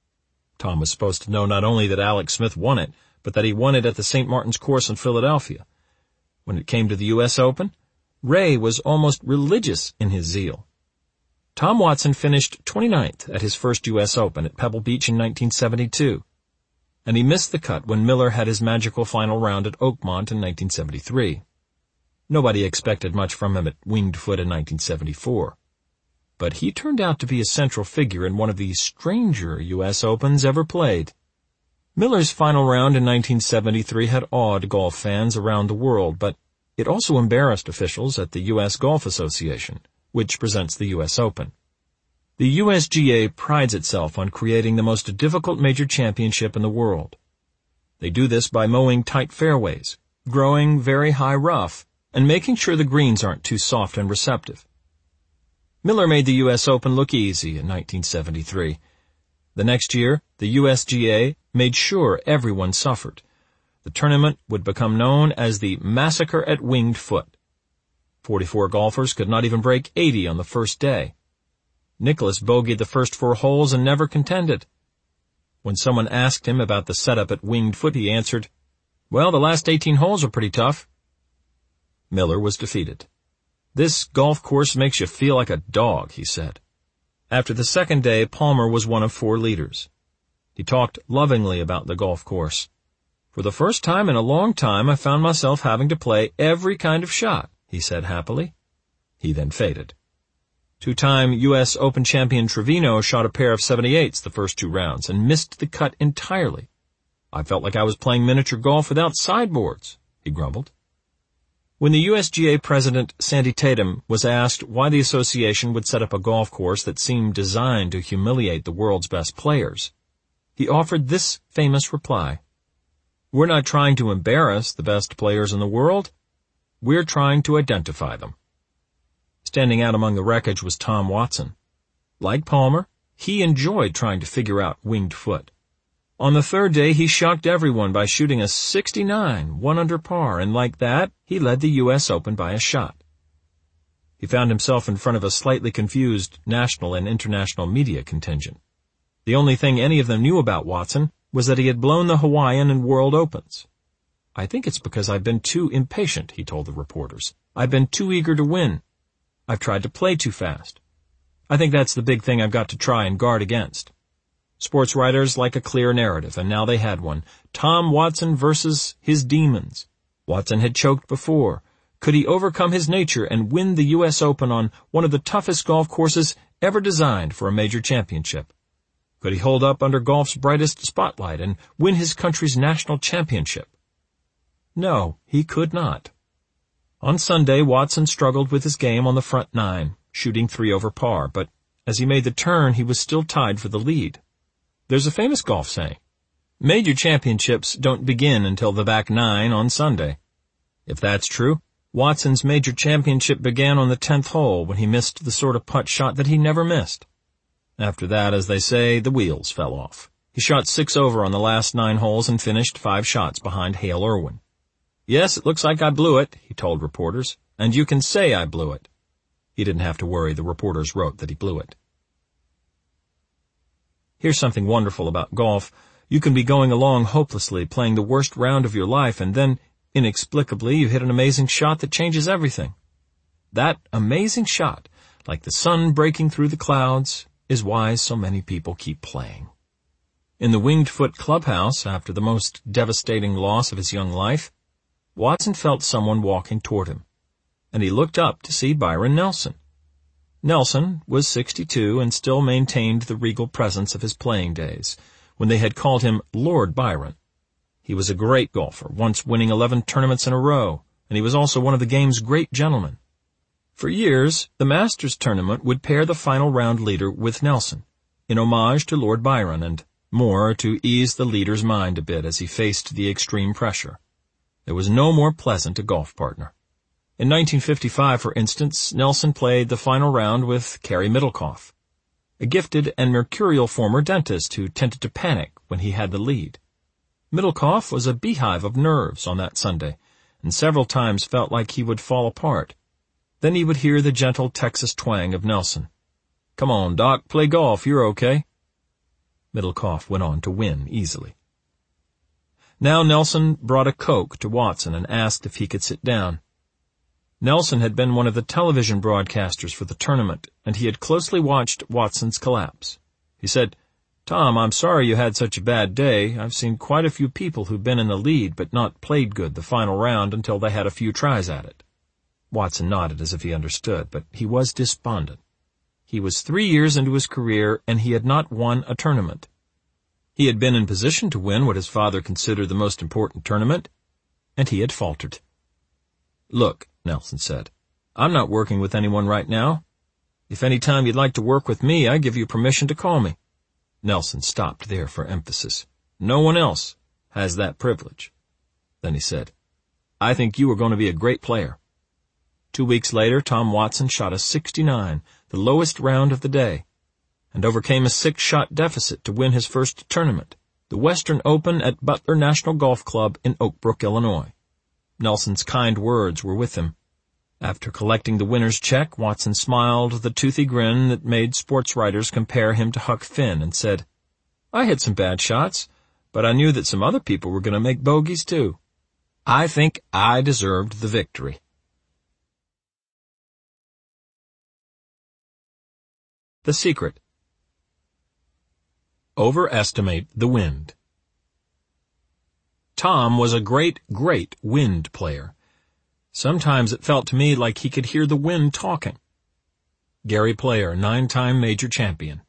Speaker 1: Tom was supposed to know not only that Alex Smith won it, but that he won it at the St. Martin's Course in Philadelphia. When it came to the U.S. Open, Ray was almost religious in his zeal. Tom Watson finished 29th at his first U.S. Open at Pebble Beach in 1972, and he missed the cut when Miller had his magical final round at Oakmont in 1973. Nobody expected much from him at Winged Foot in 1974. But he turned out to be a central figure in one of the stranger U.S. Opens ever played. Miller's final round in 1973 had awed golf fans around the world, but it also embarrassed officials at the U.S. Golf Association, which presents the U.S. Open. The USGA prides itself on creating the most difficult major championship in the world. They do this by mowing tight fairways, growing very high rough, and making sure the greens aren't too soft and receptive. Miller made the U.S. Open look easy in 1973. The next year, the USGA made sure everyone suffered. The tournament would become known as the Massacre at Winged Foot. 44 golfers could not even break 80 on the first day. Nicklaus bogeyed the first 4 holes and never contended. When someone asked him about the setup at Winged Foot, he answered, "Well, the last 18 holes are pretty tough." Miller was defeated. "This golf course makes you feel like a dog," he said. After the second day, Palmer was one of 4 leaders. He talked lovingly about the golf course. "For the first time in a long time, I found myself having to play every kind of shot," he said happily. He then faded. 2-time U.S. Open champion Trevino shot a pair of 78s the first 2 rounds and missed the cut entirely. "I felt like I was playing miniature golf without sideboards," he grumbled. When the USGA president, Sandy Tatum, was asked why the association would set up a golf course that seemed designed to humiliate the world's best players, he offered this famous reply: "We're not trying to embarrass the best players in the world. We're trying to identify them." Standing out among the wreckage was Tom Watson. Like Palmer, he enjoyed trying to figure out Winged Foot. On the 3rd day, he shocked everyone by shooting a 69, 1 under par, and like that, he led the U.S. Open by a shot. He found himself in front of a slightly confused national and international media contingent. The only thing any of them knew about Watson was that he had blown the Hawaiian and World Opens. "I think it's because I've been too impatient," he told the reporters. "I've been too eager to win. I've tried to play too fast. I think that's the big thing I've got to try and guard against." Sports writers like a clear narrative, and now they had one. Tom Watson versus his demons. Watson had choked before. Could he overcome his nature and win the U.S. Open on one of the toughest golf courses ever designed for a major championship? Could he hold up under golf's brightest spotlight and win his country's national championship? No, he could not. On Sunday, Watson struggled with his game on the front nine, shooting 3 over par, but as he made the turn, he was still tied for the lead. There's a famous golf saying, major championships don't begin until the back nine on Sunday. If that's true, Watson's major championship began on the 10th hole when he missed the sort of putt shot that he never missed. After that, as they say, the wheels fell off. He shot 6 over on the last 9 holes and finished 5 shots behind Hale Irwin. Yes, it looks like I blew it, he told reporters, and you can say I blew it. He didn't have to worry, the reporters wrote that he blew it. Here's something wonderful about golf. You can be going along hopelessly, playing the worst round of your life, and then, inexplicably, you hit an amazing shot that changes everything. That amazing shot, like the sun breaking through the clouds, is why so many people keep playing. In the Winged Foot clubhouse, after the most devastating loss of his young life, Watson felt someone walking toward him, and he looked up to see Byron Nelson. Nelson was 62 and still maintained the regal presence of his playing days, when they had called him Lord Byron. He was a great golfer, once winning 11 tournaments in a row, and he was also one of the game's great gentlemen. For years, the Masters tournament would pair the final round leader with Nelson, in homage to Lord Byron, and more to ease the leader's mind a bit as he faced the extreme pressure. There was no more pleasant a golf partner. In 1955, for instance, Nelson played the final round with Cary Middlecoff, a gifted and mercurial former dentist who tended to panic when he had the lead. Middlecoff was a beehive of nerves on that Sunday, and several times felt like he would fall apart. Then he would hear the gentle Texas twang of Nelson. "Come on, Doc, play golf, you're okay." Middlecoff went on to win easily. Now Nelson brought a Coke to Watson and asked if he could sit down. Nelson had been one of the television broadcasters for the tournament, and he had closely watched Watson's collapse. He said, "Tom, I'm sorry you had such a bad day. I've seen quite a few people who've been in the lead but not played good the final round until they had a few tries at it." Watson nodded as if he understood, but he was despondent. He was 3 years into his career, and he had not won a tournament. He had been in position to win what his father considered the most important tournament, and he had faltered. "Look," Nelson said, "I'm not working with anyone right now. If any time you'd like to work with me, I give you permission to call me." Nelson stopped there for emphasis. "No one else has that privilege." Then he said, "I think you are going to be a great player." 2 weeks later, Tom Watson shot a 69, the lowest round of the day, and overcame a 6-shot deficit to win his first tournament, the Western Open at Butler National Golf Club in Oak Brook, Illinois. Nelson's kind words were with him. After collecting the winner's check, Watson smiled the toothy grin that made sports writers compare him to Huck Finn and said, "I hit some bad shots, but I knew that some other people were going to make bogeys too. I think I deserved the victory." The secret. Overestimate the wind. Tom was a great wind player. Sometimes it felt to me like he could hear the wind talking. Gary Player, 9-time major champion.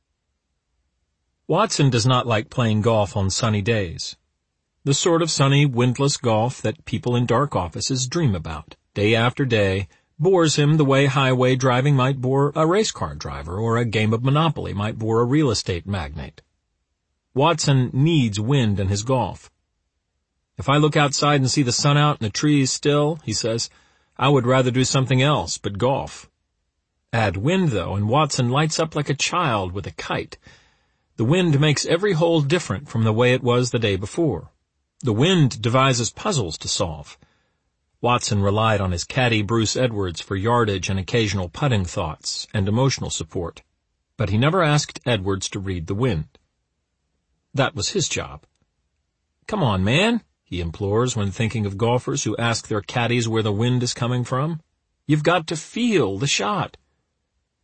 Speaker 1: Watson does not like playing golf on sunny days. The sort of sunny, windless golf that people in dark offices dream about, day after day, bores him the way highway driving might bore a race car driver or a game of Monopoly might bore a real estate magnate. Watson needs wind in his golf. "If I look outside and see the sun out and the trees still," he says, "I would rather do something else but golf." Add wind, though, and Watson lights up like a child with a kite. The wind makes every hole different from the way it was the day before. The wind devises puzzles to solve. Watson relied on his caddy Bruce Edwards for yardage and occasional putting thoughts and emotional support, but he never asked Edwards to read the wind. That was his job. "Come on, man," he implores when thinking of golfers who ask their caddies where the wind is coming from. "You've got to feel the shot."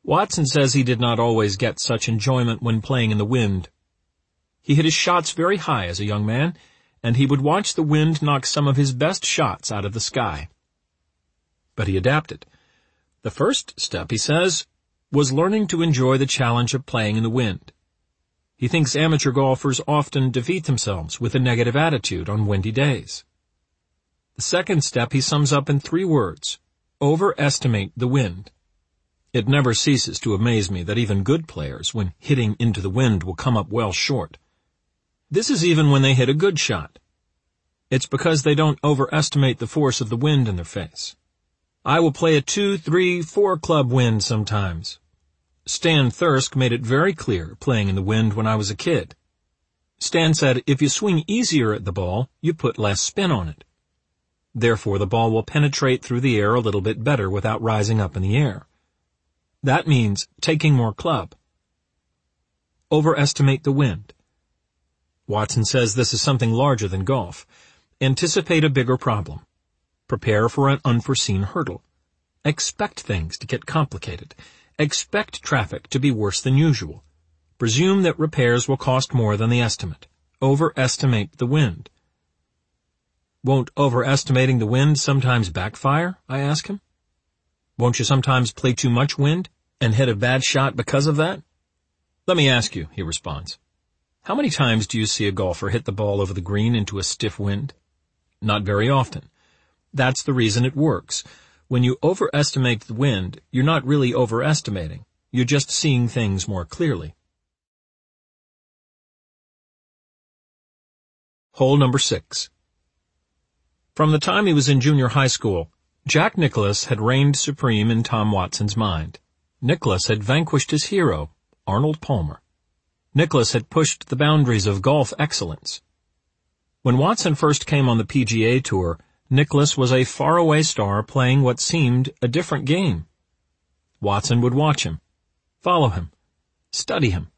Speaker 1: Watson says he did not always get such enjoyment when playing in the wind. He hit his shots very high as a young man, and he would watch the wind knock some of his best shots out of the sky. But he adapted. The first step, he says, was learning to enjoy the challenge of playing in the wind. He thinks amateur golfers often defeat themselves with a negative attitude on windy days. The second step he sums up in 3 words: overestimate the wind. It never ceases to amaze me that even good players, when hitting into the wind, will come up well short. This is even when they hit a good shot. It's because they don't overestimate the force of the wind in their face. I will play a 2, 3, 4 club wind sometimes. Stan Thirsk made it very clear playing in the wind when I was a kid. Stan said if you swing easier at the ball, you put less spin on it. Therefore, the ball will penetrate through the air a little bit better without rising up in the air. That means taking more club. Overestimate the wind. Watson says this is something larger than golf. Anticipate a bigger problem. Prepare for an unforeseen hurdle. Expect things to get complicated. Expect traffic to be worse than usual. Presume that repairs will cost more than the estimate. Overestimate the wind. Won't overestimating the wind sometimes backfire? I ask him. Won't you sometimes play too much wind and hit a bad shot because of that? Let me ask you, he responds. How many times do you see a golfer hit the ball over the green into a stiff wind? Not very often. That's the reason it works. When you overestimate the wind, you're not really overestimating. You're just seeing things more clearly. Hole number 6. From the time he was in junior high school, Jack Nicklaus had reigned supreme in Tom Watson's mind. Nicklaus had vanquished his hero, Arnold Palmer. Nicklaus had pushed the boundaries of golf excellence. When Watson first came on the PGA Tour, Nicklaus was a faraway star playing what seemed a different game. Watson would watch him, follow him, study him.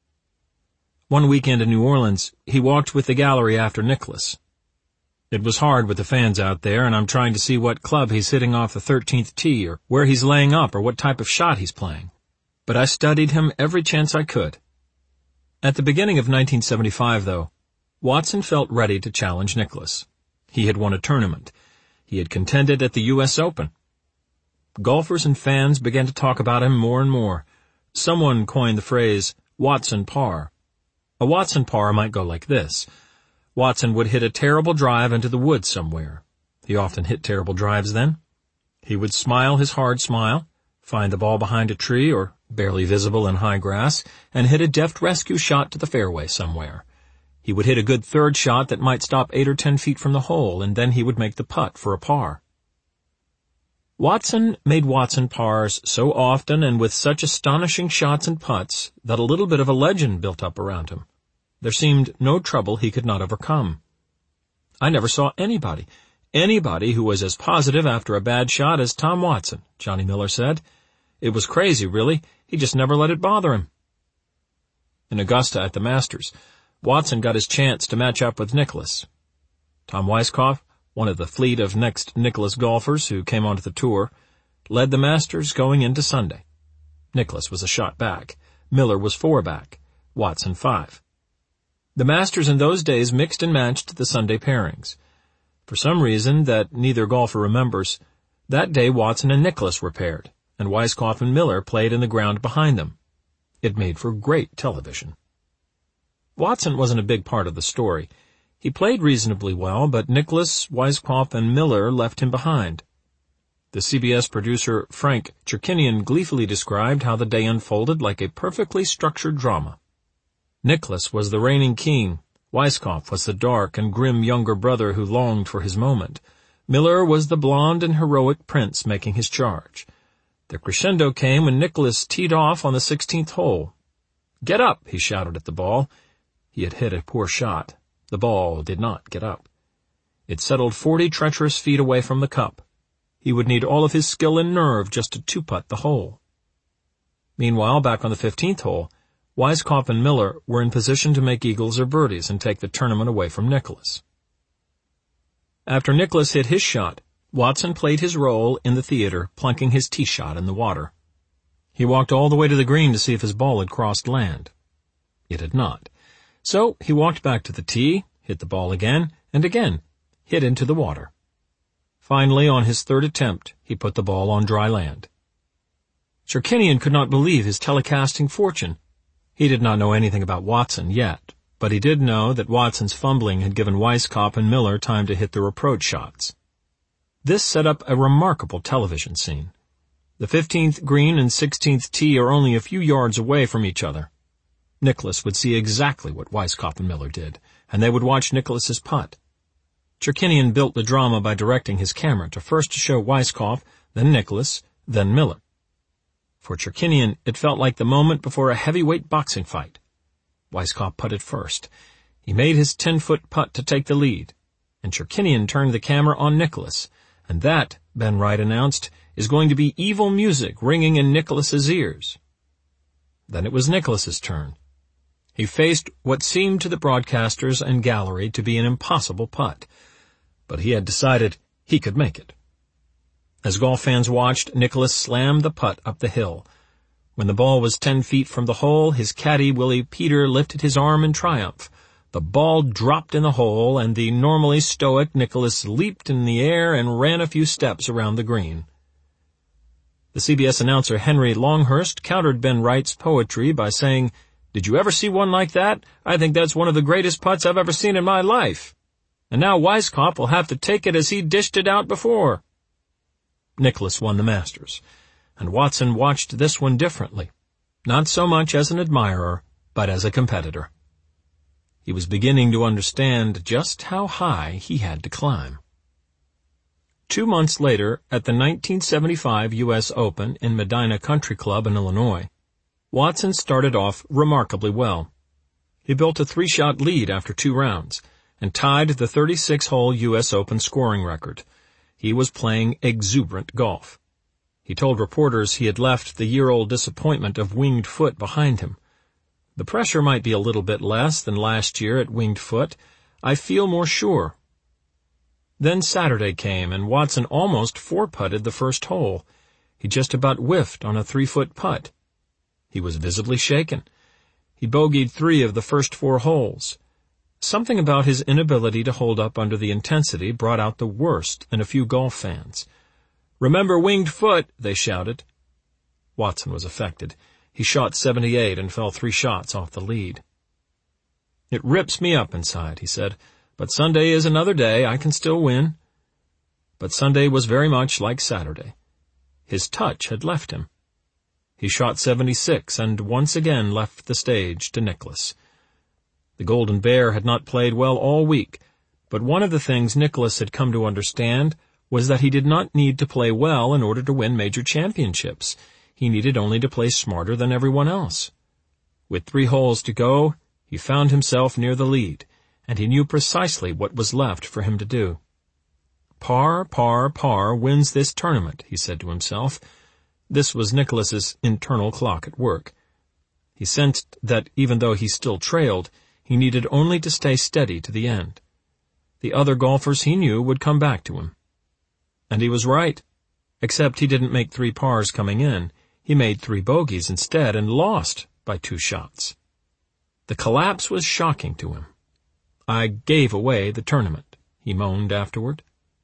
Speaker 1: One weekend in New Orleans, he walked with the gallery after Nicklaus. It was hard with the fans out there, and I'm trying to see what club he's hitting off the 13th tee, or where he's laying up, or what type of shot he's playing. But I studied him every chance I could. At the beginning of 1975, though, Watson felt ready to challenge Nicklaus. He had won a tournament. He had contended at the U.S. Open. Golfers and fans began to talk about him more and more. Someone coined the phrase, Watson par. A Watson par might go like this. Watson would hit a terrible drive into the woods somewhere. He often hit terrible drives then. He would smile his hard smile, find the ball behind a tree or barely visible in high grass, and hit a deft rescue shot to the fairway somewhere. He would hit a good third shot that might stop 8 or 10 feet from the hole, and then he would make the putt for a par. Watson made Watson pars so often and with such astonishing shots and putts that a little bit of a legend built up around him. There seemed no trouble he could not overcome. I never saw anybody who was as positive after a bad shot as Tom Watson, Johnny Miller said. It was crazy, really. He just never let it bother him. In Augusta at the Masters, Watson got his chance to match up with Nicklaus. Tom Weiskopf, one of the fleet of next Nicklaus golfers who came onto the tour, led the Masters going into Sunday. Nicklaus was a shot back. Miller was 4 back. Watson 5. The Masters in those days mixed and matched the Sunday pairings. For some reason that neither golfer remembers, that day Watson and Nicklaus were paired, and Weiskopf and Miller played in the ground behind them. It made for great television. Watson wasn't a big part of the story. He played reasonably well, but Nicklaus, Weiskopf, and Miller left him behind. The CBS producer Frank Cherkinian gleefully described how the day unfolded like a perfectly structured drama. Nicklaus was the reigning king. Weiskopf was the dark and grim younger brother who longed for his moment. Miller was the blond and heroic prince making his charge. The crescendo came when Nicklaus teed off on the 16th hole. "Get up!" he shouted at the ball. He had hit a poor shot. The ball did not get up. It settled 40 treacherous feet away from the cup. He would need all of his skill and nerve just to two-putt the hole. Meanwhile, back on the 15th hole, Weiskopf and Miller were in position to make eagles or birdies and take the tournament away from Nicklaus. After Nicklaus hit his shot, Watson played his role in the theater, plunking his tee shot in the water. He walked all the way to the green to see if his ball had crossed land. It had not. So he walked back to the tee, hit the ball again, and again, hit into the water. Finally, on his third attempt, he put the ball on dry land. Cherkinian could not believe his telecasting fortune. He did not know anything about Watson yet, but he did know that Watson's fumbling had given Weiskopf and Miller time to hit their approach shots. This set up a remarkable television scene. The 15th green and 16th tee are only a few yards away from each other. Nicklaus would see exactly what Weiskopf and Miller did, and they would watch Nicklaus's putt. Cherkinian built the drama by directing his camera to first show Weiskopf, then Nicklaus, then Miller. For Cherkinian, it felt like the moment before a heavyweight boxing fight. Weiskopf putted first. He made his 10-foot putt to take the lead, and Cherkinian turned the camera on Nicklaus, and that, Ben Wright announced, is going to be evil music ringing in Nicklaus's ears. Then it was Nicklaus's turn. He faced what seemed to the broadcasters and gallery to be an impossible putt, but he had decided he could make it. As golf fans watched, Nicklaus slammed the putt up the hill. When the ball was 10 feet from the hole, his caddy, Willie Peter, lifted his arm in triumph. The ball dropped in the hole, and the normally stoic Nicklaus leaped in the air and ran a few steps around the green. The CBS announcer Henry Longhurst countered Ben Wright's poetry by saying, "Did you ever see one like that? I think that's one of the greatest putts I've ever seen in my life. And now Weiskopf will have to take it as he dished it out before." Nicklaus won the Masters, and Watson watched this one differently, not so much as an admirer, but as a competitor. He was beginning to understand just how high he had to climb. 2 months later, at the 1975 U.S. Open in Medina Country Club in Illinois, Watson started off remarkably well. He built a 3-shot lead after 2 rounds and tied the 36-hole U.S. Open scoring record. He was playing exuberant golf. He told reporters he had left the year-old disappointment of Winged Foot behind him. "The pressure might be a little bit less than last year at Winged Foot. I feel more sure." Then Saturday came, and Watson almost 4-putted the first hole. He just about whiffed on a 3-foot putt. He was visibly shaken. He bogeyed 3 of the first 4 holes. Something about his inability to hold up under the intensity brought out the worst in a few golf fans. "Remember Winged Foot," they shouted. Watson was affected. He shot 78 and fell 3 shots off the lead. "It rips me up inside," he said, "but Sunday is another day. I can still win." But Sunday was very much like Saturday. His touch had left him. He shot 76 and once again left the stage to Nicklaus. The Golden Bear had not played well all week, but one of the things Nicklaus had come to understand was that he did not need to play well in order to win major championships. He needed only to play smarter than everyone else. With 3 holes to go, he found himself near the lead, and he knew precisely what was left for him to do. "Par, par, par wins this tournament," he said to himself. This was Nicklaus's internal clock at work. He sensed that even though he still trailed, he needed only to stay steady to the end. The other golfers he knew would come back to him. And he was right, except he didn't make 3 pars coming in. He made 3 bogeys instead and lost by 2 shots. The collapse was shocking to him. "I gave away the tournament," he moaned afterward.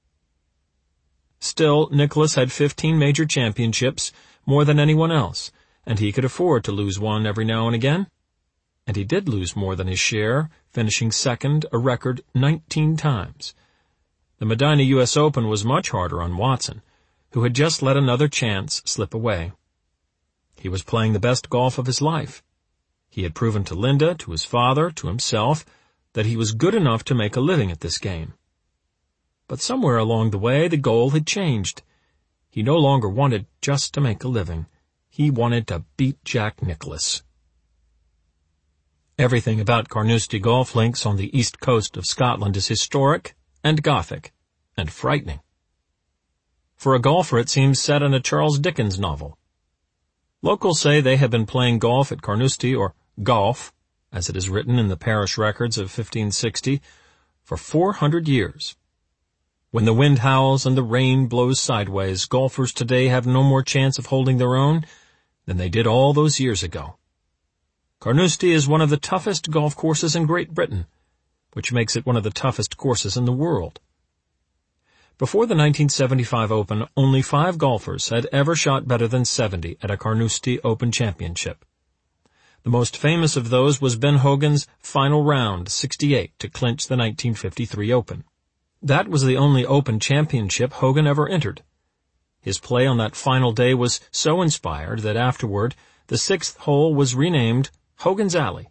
Speaker 1: Still, Nicklaus had 15 major championships, more than anyone else, and he could afford to lose one every now and again. And he did lose more than his share, finishing second a record 19 times. The Medina U.S. Open was much harder on Watson, who had just let another chance slip away. He was playing the best golf of his life. He had proven to Linda, to his father, to himself, that he was good enough to make a living at this game. But somewhere along the way, the goal had changed. He no longer wanted just to make a living. He wanted to beat Jack Nicklaus. Everything about Carnoustie golf links on the east coast of Scotland is historic and Gothic and frightening. For a golfer, it seems set in a Charles Dickens novel. Locals say they have been playing golf at Carnoustie, or golf, as it is written in the parish records of 1560, for 400 years. When the wind howls and the rain blows sideways, golfers today have no more chance of holding their own than they did all those years ago. Carnoustie is one of the toughest golf courses in Great Britain, which makes it one of the toughest courses in the world. Before the 1975 Open, only 5 golfers had ever shot better than 70 at a Carnoustie Open Championship. The most famous of those was Ben Hogan's final round, 68, to clinch the 1953 Open. That was the only Open Championship Hogan ever entered. His play on that final day was so inspired that afterward, the 6th hole was renamed Hogan's Alley.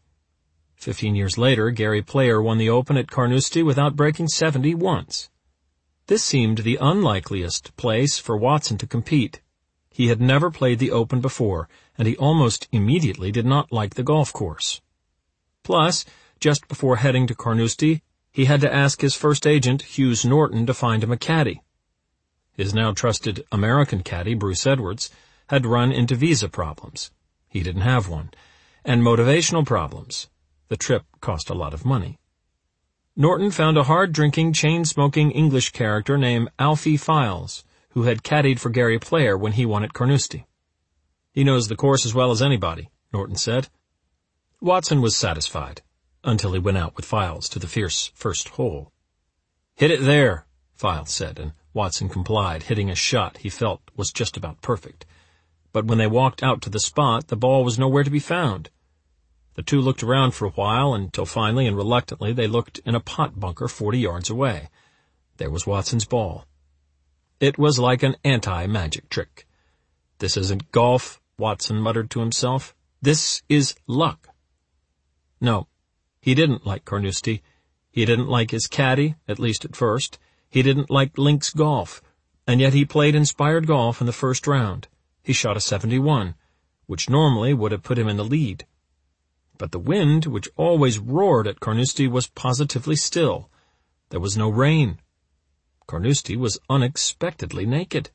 Speaker 1: 15 years later, Gary Player won the Open at Carnoustie without breaking 70 once. This seemed the unlikeliest place for Watson to compete. He had never played the Open before, and he almost immediately did not like the golf course. Plus, just before heading to Carnoustie, he had to ask his first agent, Hughes Norton, to find him a caddy. His now trusted American caddy, Bruce Edwards, had run into visa problems. He didn't have one. And motivational problems. The trip cost a lot of money. Norton found a hard-drinking, chain-smoking English character named Alfie Files, who had caddied for Gary Player when he won at Carnoustie. "He knows the course as well as anybody," Norton said. Watson was satisfied, until he went out with Files to the fierce first hole. "Hit it there," Files said, and Watson complied, hitting a shot he felt was just about perfect. But when they walked out to the spot, the ball was nowhere to be found. The two looked around for a while, until finally and reluctantly they looked in a pot bunker 40 yards away. There was Watson's ball. It was like an anti-magic trick. "This isn't golf," Watson muttered to himself. "This is luck." No, he didn't like Carnoustie. He didn't like his caddy, at least at first. He didn't like links golf, and yet he played inspired golf in the first round. He shot a 71, which normally would have put him in the lead. But the wind, which always roared at Carnoustie, was positively still. There was no rain. Carnoustie was unexpectedly naked.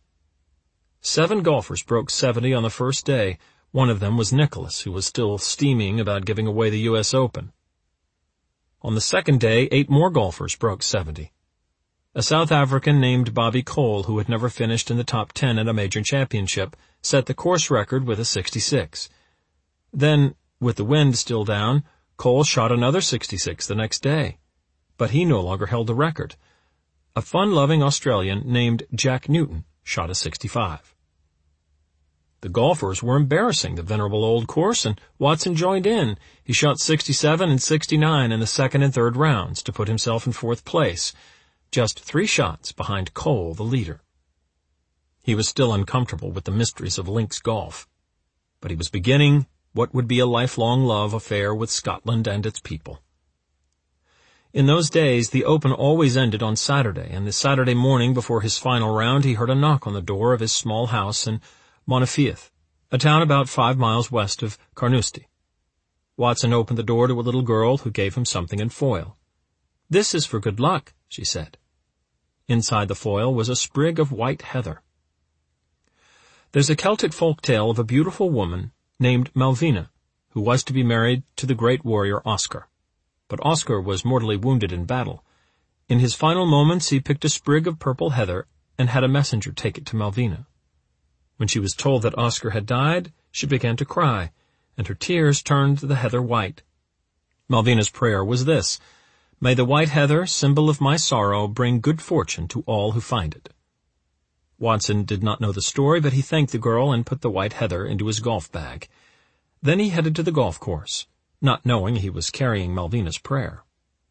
Speaker 1: 7 golfers broke 70 on the first day. One of them was Nicklaus, who was still steaming about giving away the U.S. Open. On the second day, 8 more golfers broke 70. A South African named Bobby Cole, who had never finished in the top 10 at a major championship, set the course record with a 66. Then, with the wind still down, Cole shot another 66 the next day. But he no longer held the record. A fun-loving Australian named Jack Newton shot a 65. The golfers were embarrassing the venerable old course, and Watson joined in. He shot 67 and 69 in the second and third rounds to put himself in 4th place, just 3 shots behind Cole, the leader. He was still uncomfortable with the mysteries of links golf, but he was beginning what would be a lifelong love affair with Scotland and its people. In those days, the Open always ended on Saturday, and the Saturday morning before his final round he heard a knock on the door of his small house in Monafieth, a town about 5 miles west of Carnoustie. Watson opened the door to a little girl who gave him something in foil. "This is for good luck," she said. Inside the foil was a sprig of white heather. There's a Celtic folk tale of a beautiful woman named Malvina, who was to be married to the great warrior Oscar. But Oscar was mortally wounded in battle. In his final moments he picked a sprig of purple heather and had a messenger take it to Malvina. When she was told that Oscar had died, she began to cry, and her tears turned the heather white. Malvina's prayer was this: "May the white heather, symbol of my sorrow, bring good fortune to all who find it." Watson did not know the story, but he thanked the girl and put the white heather into his golf bag. Then he headed to the golf course, not knowing he was carrying Malvina's prayer.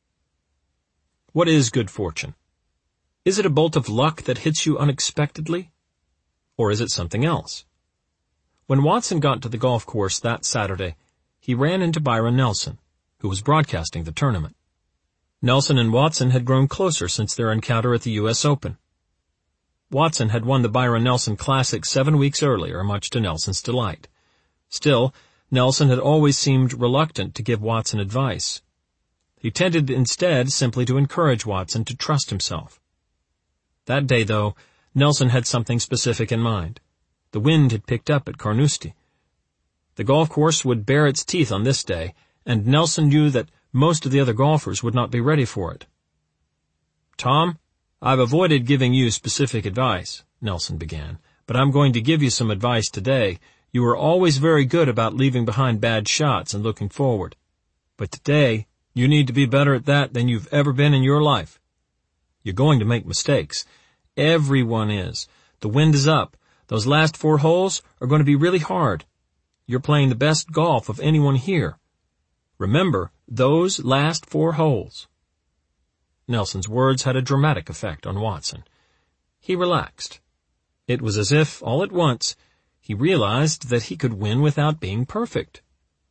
Speaker 1: What is good fortune? Is it a bolt of luck that hits you unexpectedly? Or is it something else? When Watson got to the golf course that Saturday, he ran into Byron Nelson, who was broadcasting the tournament. Nelson and Watson had grown closer since their encounter at the U.S. Open. Watson had won the Byron Nelson Classic 7 weeks earlier, much to Nelson's delight. Still, Nelson had always seemed reluctant to give Watson advice. He tended instead simply to encourage Watson to trust himself. That day, though, Nelson had something specific in mind. The wind had picked up at Carnoustie. The golf course would bare its teeth on this day, and Nelson knew that most of the other golfers would not be ready for it. "Tom, I've avoided giving you specific advice," Nelson began, "but I'm going to give you some advice today. you were always very good about leaving behind bad shots and looking forward. But today, you need to be better at that than you've ever been in your life. You're going to make mistakes. Everyone is. The wind is up. Those last 4 holes are going to be really hard. You're playing the best golf of anyone here. Remember, those last 4 holes. Nelson's words had a dramatic effect on Watson. He relaxed. It was as if, all at once, he realized that he could win without being perfect.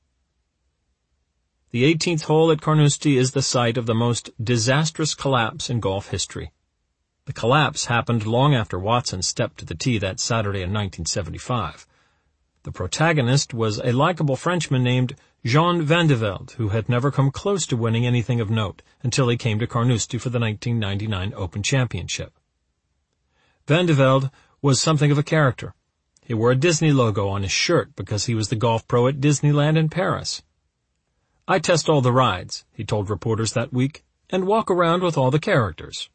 Speaker 1: The 18th hole at Carnoustie is the site of the most disastrous collapse in golf history. The collapse happened long after Watson stepped to the tee that Saturday in 1975. The protagonist was a likable Frenchman named Jean Van de Velde, who had never come close to winning anything of note until he came to Carnoustie for the 1999 Open Championship. Van de Velde was something of a character. He wore a Disney logo on his shirt because he was the golf pro at Disneyland in Paris. "I test all the rides," he told reporters that week, "and walk around with all the characters."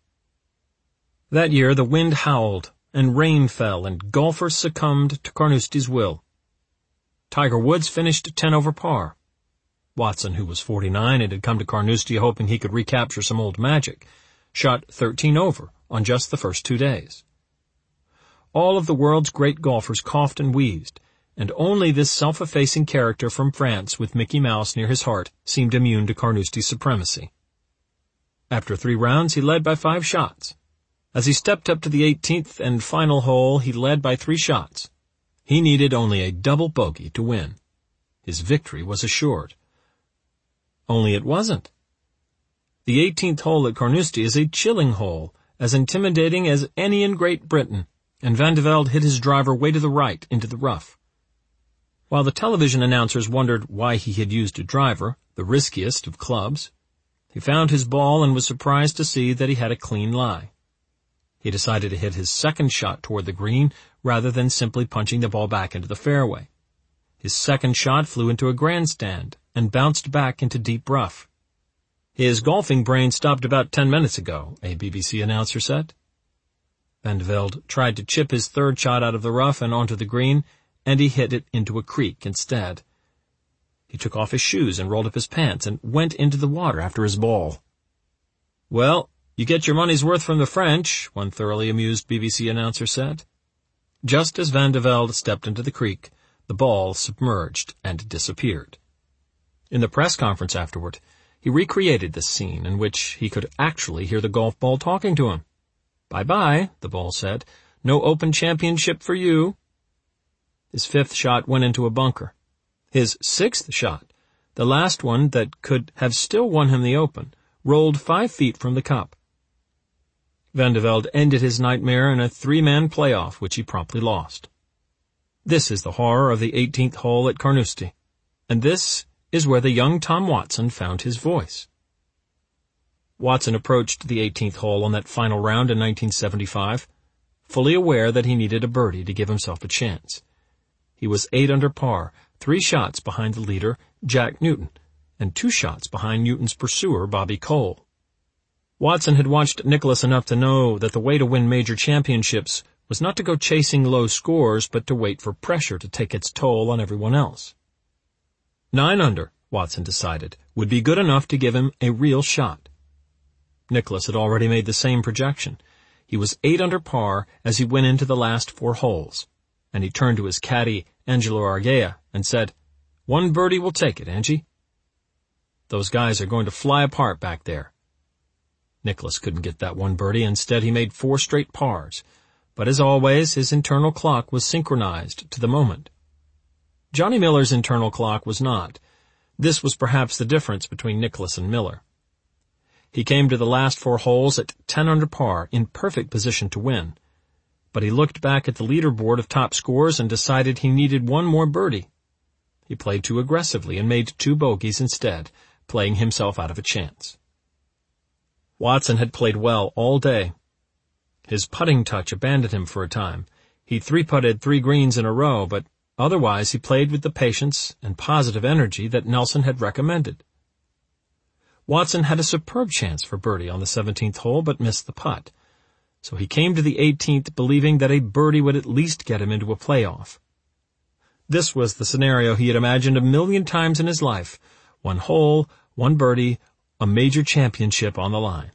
Speaker 1: That year the wind howled, and rain fell, and golfers succumbed to Carnoustie's will. Tiger Woods finished 10 over par. Watson, who was 49 and had come to Carnoustie hoping he could recapture some old magic, shot 13 over on just the first 2 days. All of the world's great golfers coughed and wheezed, and only this self-effacing character from France with Mickey Mouse near his heart seemed immune to Carnoustie's supremacy. After 3 rounds, he led by 5 shots. As he stepped up to the 18th and final hole, he led by 3 shots. He needed only a double bogey to win. His victory was assured. Only it wasn't. The 18th hole at Carnoustie is a chilling hole, as intimidating as any in Great Britain, and Van de Velde hit his driver way to the right into the rough. While the television announcers wondered why he had used a driver, the riskiest of clubs, he found his ball and was surprised to see that he had a clean lie. He decided to hit his second shot toward the green rather than simply punching the ball back into the fairway. His second shot flew into a grandstand and bounced back into deep rough. "His golfing brain stopped about 10 minutes ago," a BBC announcer said. Van de Velde tried to chip his third shot out of the rough and onto the green, and he hit it into a creek instead. He took off his shoes and rolled up his pants and went into the water after his ball. "Well, you get your money's worth from the French," one thoroughly amused BBC announcer said. Just as Van de Velde stepped into the creek, the ball submerged and disappeared. In the press conference afterward, he recreated this scene in which he could actually hear the golf ball talking to him. "Bye-bye," the ball said. "No Open Championship for you." His 5th shot went into a bunker. His 6th shot, the last one that could have still won him the Open, rolled 5 feet from the cup. Van de Velde ended his nightmare in a 3-man playoff, which he promptly lost. This is the horror of the 18th hole at Carnoustie, and this is where the young Tom Watson found his voice. Watson approached the 18th hole on that final round in 1975, fully aware that he needed a birdie to give himself a chance. He was 8 under par, 3 shots behind the leader, Jack Newton, and 2 shots behind Newton's pursuer, Bobby Cole. Watson had watched Nicklaus enough to know that the way to win major championships was not to go chasing low scores, but to wait for pressure to take its toll on everyone else. 9 under, Watson decided, would be good enough to give him a real shot. Nicklaus had already made the same projection. He was 8 under par as he went into the last 4 holes, and he turned to his caddy, Angelo Arguella, and said, "1 birdie will take it, Angie. Those guys are going to fly apart back there." Nicklaus couldn't get that 1 birdie. Instead, he made 4 straight pars. But as always, his internal clock was synchronized to the moment. Johnny Miller's internal clock was not. This was perhaps the difference between Nicklaus and Miller. He came to the last 4 holes at 10 under par, in perfect position to win. But he looked back at the leaderboard of top scores and decided he needed 1 more birdie. He played too aggressively and made 2 bogeys instead, playing himself out of a chance. Watson had played well all day. His putting touch abandoned him for a time. He 3-putted 3 greens in a row, but otherwise he played with the patience and positive energy that Nelson had recommended. Watson had a superb chance for birdie on the 17th hole, but missed the putt. So he came to the 18th believing that a birdie would at least get him into a playoff. This was the scenario he had imagined 1,000,000 times in his life. 1 hole, 1 birdie, a major championship on the line.